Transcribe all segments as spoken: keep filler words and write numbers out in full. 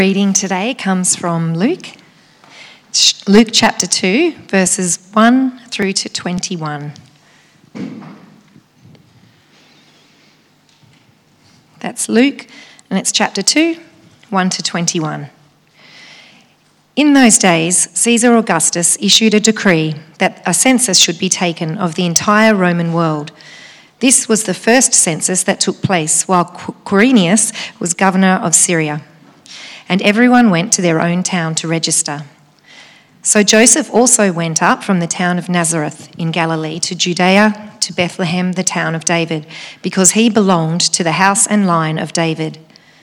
Reading today comes from Luke, Luke chapter two, verses one through to twenty-one. That's Luke, and it's chapter two, one to twenty-one. In those days, Caesar Augustus issued a decree that a census should be taken of the entire Roman world. This was the first census that took place while Quirinius was governor of Syria. And everyone went to their own town to register. So Joseph also went up from the town of Nazareth in Galilee to Judea, to Bethlehem, the town of David, because he belonged to the house and line of David.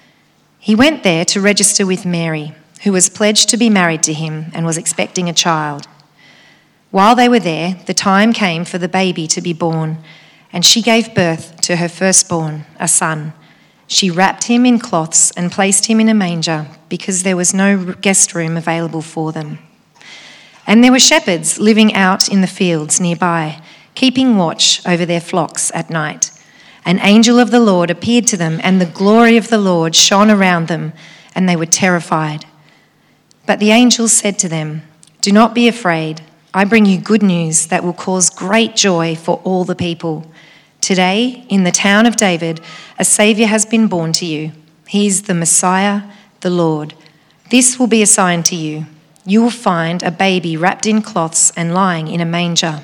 He went there to register with Mary, who was pledged to be married to him and was expecting a child. While they were there, the time came for the baby to be born, and she gave birth to her firstborn, a son. She wrapped him in cloths and placed him in a manger because there was no guest room available for them. And there were shepherds living out in the fields nearby, keeping watch over their flocks at night. An angel of the Lord appeared to them, and the glory of the Lord shone around them, and they were terrified. But the angel said to them, "Do not be afraid. I bring you good news that will cause great joy for all the people. Today, in the town of David, a Saviour has been born to you. He is the Messiah, the Lord. This will be a sign to you. You will find a baby wrapped in cloths and lying in a manger."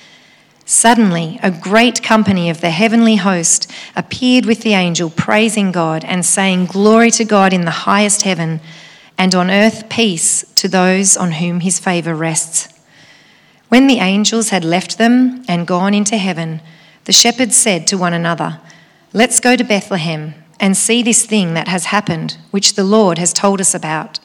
Suddenly, a great company of the heavenly host appeared with the angel, praising God and saying, "Glory to God in the highest heaven, and on earth peace to those on whom his favour rests." When the angels had left them and gone into heaven, the shepherds said to one another, "Let's go to Bethlehem and see this thing that has happened, which the Lord has told us about."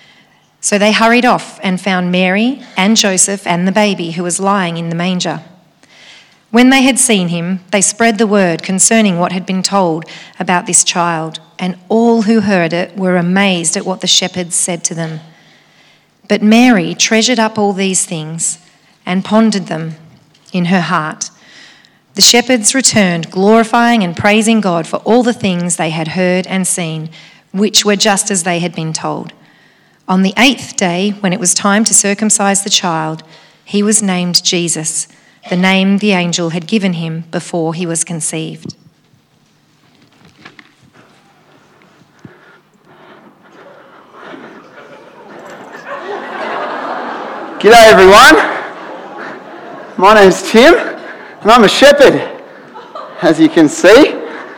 So they hurried off and found Mary and Joseph and the baby who was lying in the manger. When they had seen him, they spread the word concerning what had been told about this child, and all who heard it were amazed at what the shepherds said to them. But Mary treasured up all these things and pondered them in her heart. The shepherds returned, glorifying and praising God for all the things they had heard and seen, which were just as they had been told. On the eighth day, when it was time to circumcise the child, he was named Jesus, the name the angel had given him before he was conceived. G'day everyone, my name's Tim and I'm a shepherd, as you can see,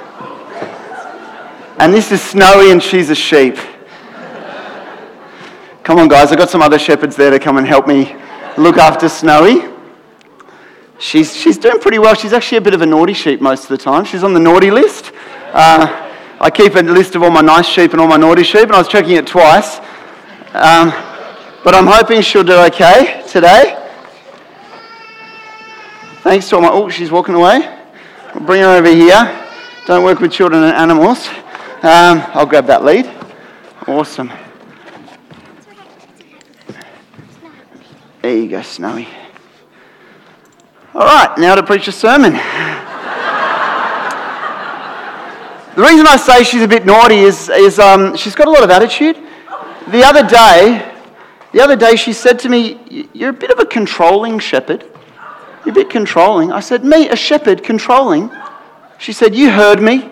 and this is Snowy and she's a sheep. Come on guys, I've got some other shepherds there to come and help me look after Snowy. She's she's doing pretty well. She's actually a bit of a naughty sheep most of the time. She's on the naughty list. Uh, I keep a list of all my nice sheep and all my naughty sheep, and I was checking it twice. Um, but I'm hoping she'll do okay today. Thanks to all my... Oh, she's walking away. I'll bring her over here. Don't work with children and animals. Um, I'll grab that lead. Awesome. There you go, Snowy. All right, now to preach a sermon. The reason I say she's a bit naughty is, is um, she's got a lot of attitude. The other day, the other day she said to me, "You're a bit of a controlling shepherd. You're a bit controlling." I said, "Me, a shepherd, controlling?" She said, "You heard me."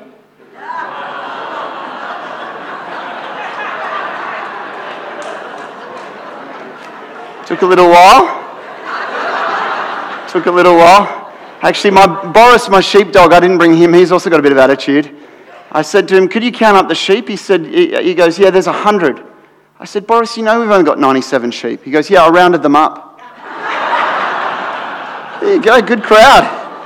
Took a little while. Took a little while. Actually, my Boris, my sheepdog, I didn't bring him. He's also got a bit of attitude. I said to him, "Could you count up the sheep?" He said, he goes, "Yeah, there's a hundred." I said, "Boris, you know we've only got ninety-seven sheep." He goes, "Yeah, I rounded them up." There you go, good crowd.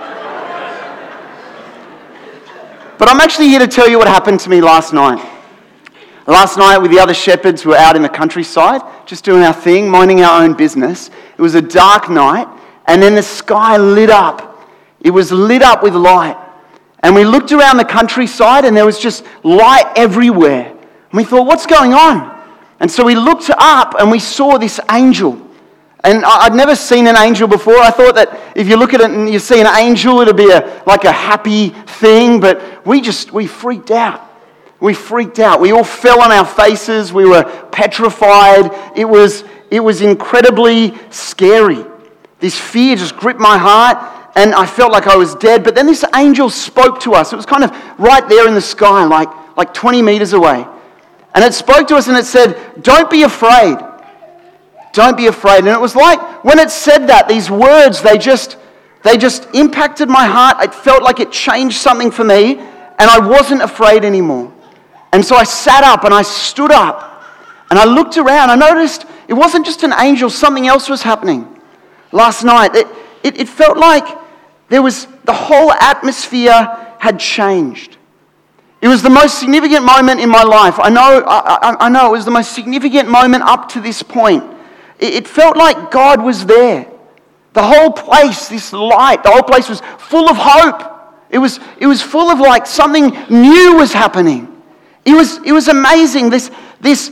But I'm actually here to tell you what happened to me last night. Last night with the other shepherds, we were out in the countryside, just doing our thing, minding our own business. It was a dark night, and then the sky lit up. It was lit up with light. And we looked around the countryside, and there was just light everywhere. And we thought, what's going on? And so we looked up, and we saw this angel. And I'd never seen an angel before. I thought that if you look at it and you see an angel, it'll be a, like a happy thing. But we just, we freaked out. we freaked out. We all fell on our faces. We were petrified. It was, it was incredibly scary. This fear just gripped my heart, and I felt like I was dead. But then this angel spoke to us. It was kind of right there in the sky, like, like twenty meters away. And it spoke to us and it said, "Don't be afraid. Don't be afraid." And it was like when it said that, these words, they just, they just impacted my heart. It felt like it changed something for me, and I wasn't afraid anymore. And so I sat up and I stood up and I looked around. I noticed it wasn't just an angel, something else was happening. Last night, it, it, it felt like there was, the whole atmosphere had changed. It was the most significant moment in my life. I know, I, I, I know it was the most significant moment up to this point. It, it felt like God was there. The whole place, this light, the whole place was full of hope. It was, it was full of like something new was happening. It was, it was amazing, this, this,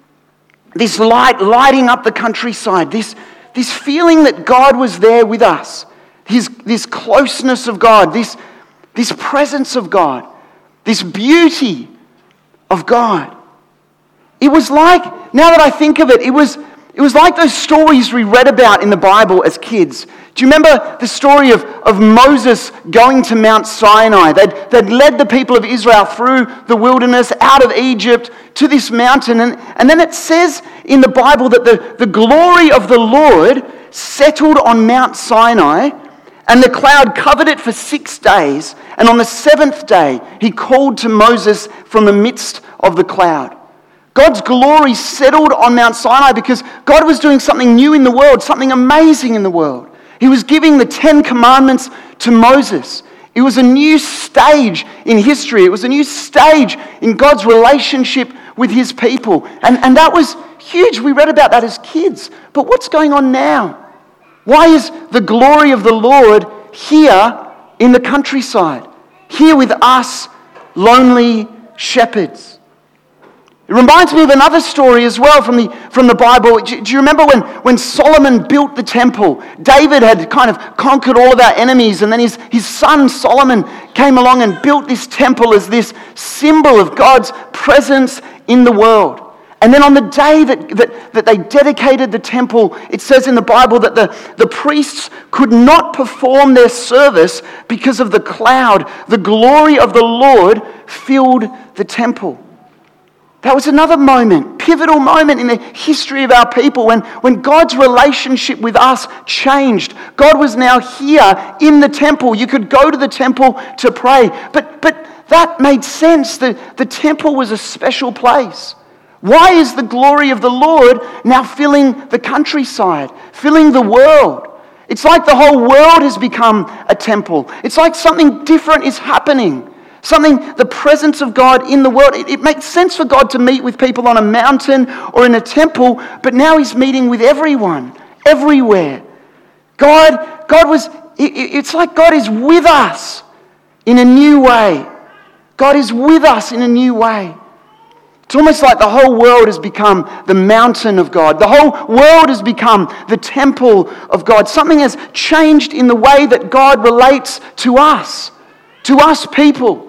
this light lighting up the countryside, this, this feeling that God was there with us, His, this closeness of God, this, this presence of God, this beauty of God. It was like, now that I think of it, it was, it was like those stories we read about in the Bible as kids. Do you remember the story of, of Moses going to Mount Sinai? They'd, they'd led the people of Israel through the wilderness, out of Egypt, to this mountain. And, and then it says in the Bible that the, the glory of the Lord settled on Mount Sinai, and the cloud covered it for six days. And on the seventh day, he called to Moses from the midst of the cloud. God's glory settled on Mount Sinai because God was doing something new in the world, something amazing in the world. He was giving the Ten Commandments to Moses. It was a new stage in history. It was a new stage in God's relationship with his people. And, and that was huge. We read about that as kids. But what's going on now? Why is the glory of the Lord here in the countryside? Here with us, lonely shepherds. It reminds me of another story as well from the, from the Bible. Do, do you remember when, when Solomon built the temple? David had kind of conquered all of our enemies, and then his, his son Solomon came along and built this temple as this symbol of God's presence in the world. And then on the day that, that, that they dedicated the temple, it says in the Bible that the, the priests could not perform their service because of the cloud. The glory of the Lord filled the temple. That was another moment, pivotal moment in the history of our people when, when God's relationship with us changed. God was now here in the temple. You could go to the temple to pray. But, but that made sense. The, the temple was a special place. Why is the glory of the Lord now filling the countryside, filling the world? It's like the whole world has become a temple. It's like something different is happening. Something, the presence of God in the world. It, it makes sense for God to meet with people on a mountain or in a temple, but now he's meeting with everyone, everywhere. God, God was, it, it's like God is with us in a new way. God is with us in a new way. It's almost like the whole world has become the mountain of God. The whole world has become the temple of God. Something has changed in the way that God relates to us, to us people.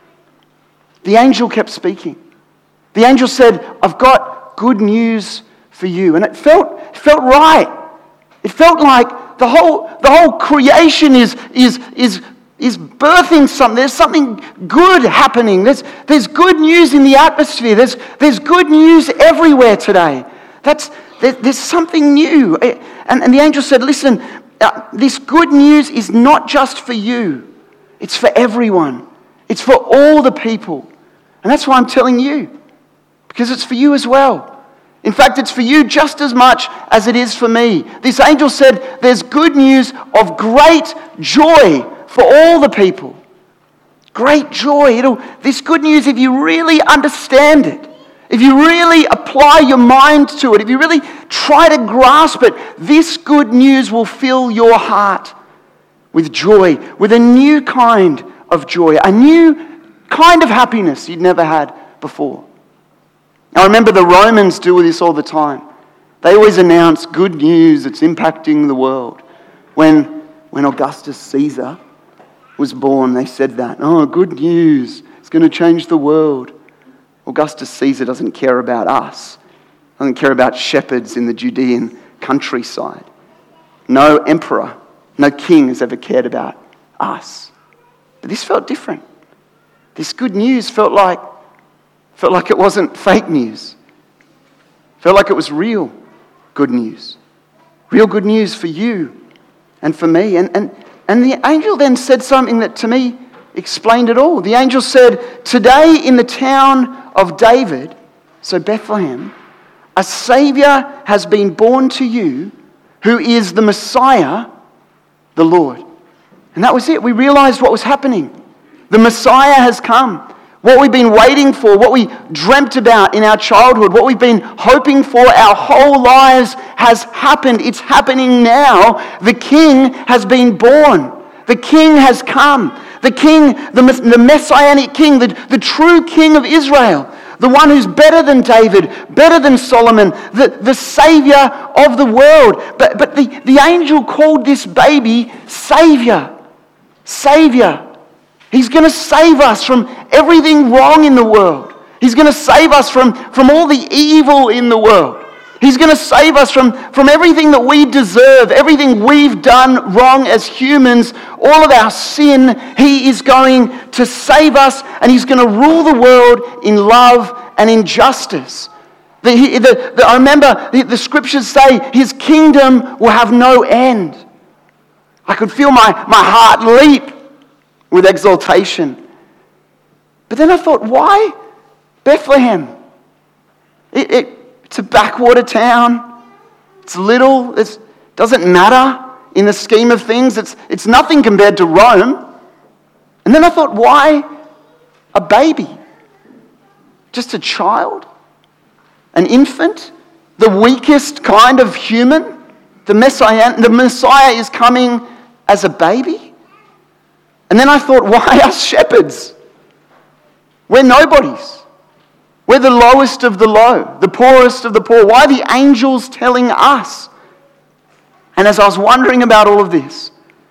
The angel kept speaking. The angel said, "I've got good news for you." And it felt, it felt right. It felt like the whole, the whole creation is, is, is, is birthing something. There's something good happening. There's, there's good news in the atmosphere. There's, there's good news everywhere today. That's, there, there's something new. And, and the angel said, "Listen, uh, this good news is not just for you. It's for everyone. It's for all the people." And that's why I'm telling you, because it's for you as well. In fact, it's for you just as much as it is for me. This angel said there's good news of great joy for all the people. Great joy. It'll, this good news, if you really understand it, if you really apply your mind to it, if you really try to grasp it, this good news will fill your heart with joy, with a new kind of joy, a new kind of happiness you'd never had before. I remember the Romans do this all the time. They always announce good news that's impacting the world. When, when Augustus Caesar was born, they said that. Oh, good news. It's going to change the world. Augustus Caesar doesn't care about us, doesn't care about shepherds in the Judean countryside. No emperor, no king has ever cared about us. But this felt different. This good news felt like, felt like it wasn't fake news. Felt like it was real good news. Real good news for you and for me. And, and, and the angel then said something that to me explained it all. The angel said, today in the town of David, so Bethlehem, a Saviour has been born to you who is the Messiah, the Lord. And that was it. We realized what was happening. The Messiah has come. What we've been waiting for, what we dreamt about in our childhood, what we've been hoping for our whole lives has happened. It's happening now. The King has been born. The King has come. The King, the, the Messianic King, the, the true King of Israel. The one who's better than David, better than Solomon, the, the Saviour of the world. But, but the, the angel called this baby Saviour. Saviour. He's going to save us from everything wrong in the world. He's going to save us from, from all the evil in the world. He's going to save us from, from everything that we deserve, everything we've done wrong as humans, all of our sin. He is going to save us, and he's going to rule the world in love and in justice. The, the, the, I remember the, the scriptures say his kingdom will have no end. I could feel my, my heart leap with exaltation. But then I thought, why Bethlehem? It, it, it's a backwater town. It's little. It doesn't matter in the scheme of things. It's, it's nothing compared to Rome. And then I thought, why a baby? Just a child? An infant? The weakest kind of human? The Messiah, the Messiah is coming as a baby? And then I thought, why us shepherds? We're nobodies. We're the lowest of the low, the poorest of the poor. Why are the angels telling us? And as I was wondering about all of this,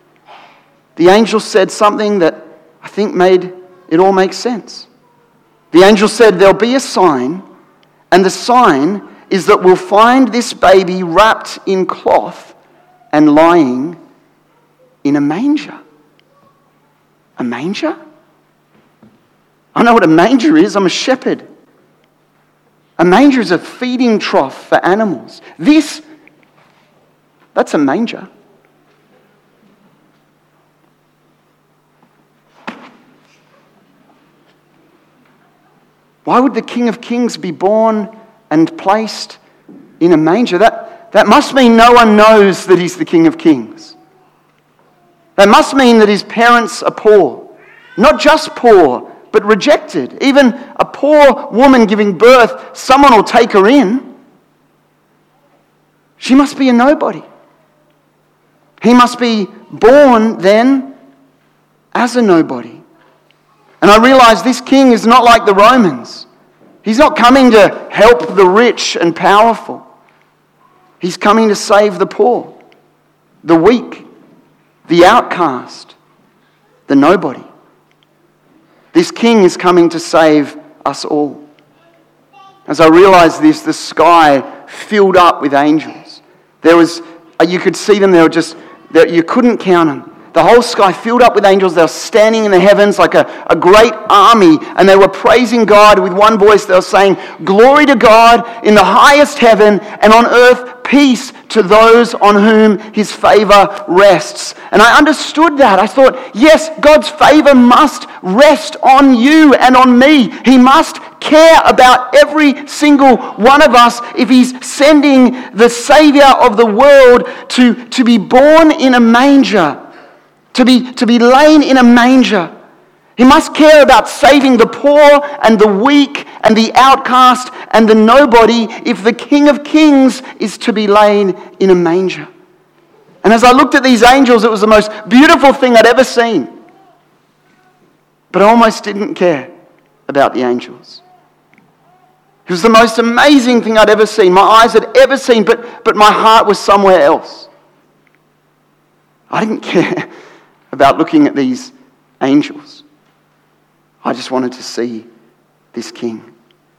the angel said something that I think made it all make sense. The angel said, there'll be a sign, and the sign is that we'll find this baby wrapped in cloth and lying in a manger. A manger? I know what a manger is. I'm a shepherd. A manger is a feeding trough for animals. This, that's a manger. Why would the King of Kings be born and placed in a manger? That, that must mean no one knows that he's the King of Kings. That must mean that his parents are poor. Not just poor, but rejected. Even a poor woman giving birth, someone will take her in. She must be a nobody. He must be born then as a nobody. And I realize this king is not like the Romans. He's not coming to help the rich and powerful. He's coming to save the poor, the weak, the outcast, the nobody. This king is coming to save us all. As I realized this, the sky filled up with angels. There was, you could see them, they were just, you couldn't count them. The whole sky filled up with angels. They were standing in the heavens like a, a great army, and they were praising God with one voice. They were saying, "Glory to God in the highest heaven, and on earth peace to those on whom his favor rests." And I understood that. I thought, yes, God's favor must rest on you and on me. He must care about every single one of us if he's sending the Savior of the world to, to be born in a manger. To be, to be lain in a manger. He must care about saving the poor and the weak and the outcast and the nobody if the King of Kings is to be lain in a manger. And as I looked at these angels, it was the most beautiful thing I'd ever seen. But I almost didn't care about the angels. It was the most amazing thing I'd ever seen, my eyes had ever seen, but, but my heart was somewhere else. I didn't care about looking at these angels. I just wanted to see this king.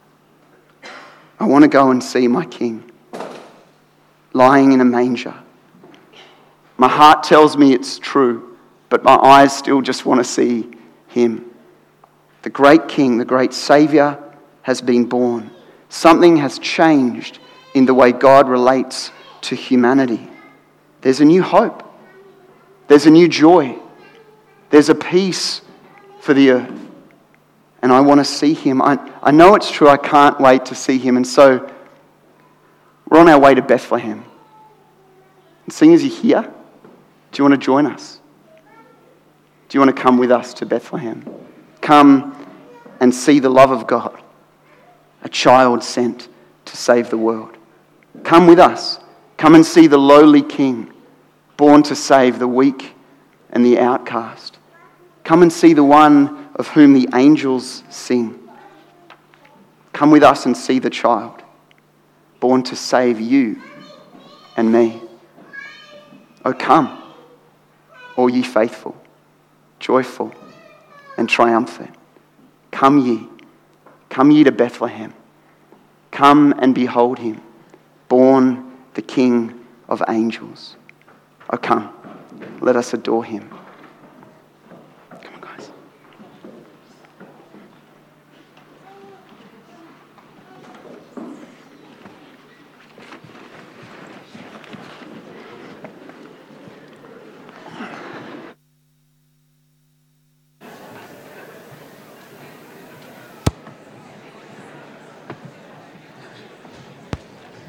I want to go and see my King lying in a manger. My heart tells me it's true, but my eyes still just want to see him. The great King, the great Saviour has been born. Something has changed in the way God relates to humanity. There's a new hope. There's a new joy. There's a peace for the earth. And I want to see him. I, I know it's true. I can't wait to see him. And so we're on our way to Bethlehem. And seeing as you're here, do you want to join us? Do you want to come with us to Bethlehem? Come and see the love of God, a child sent to save the world. Come with us. Come and see the lowly King, born to save the weak and the outcast. Come and see the one of whom the angels sing. Come with us and see the child, born to save you and me. Oh, come, all ye faithful, joyful and triumphant. Come ye, come ye to Bethlehem. Come and behold him, born the King of angels. Oh, come, let us adore him. Come on, guys.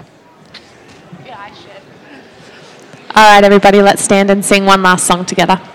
All right, everybody, let's stand and sing one last song together.